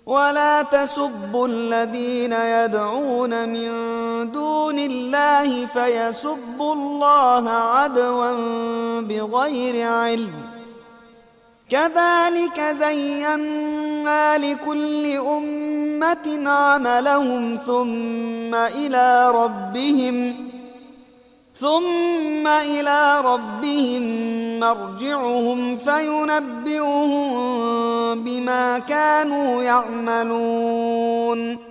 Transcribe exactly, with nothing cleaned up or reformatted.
ولا تسبوا الذين يدعون من دون الله فيسبوا الله عدوا بغير علم، كذلك زينا لكل أمة عملهم ثم إلى ربهم ثم إلى ربهم مرجعهم فينبئهم بما كانوا يعملون.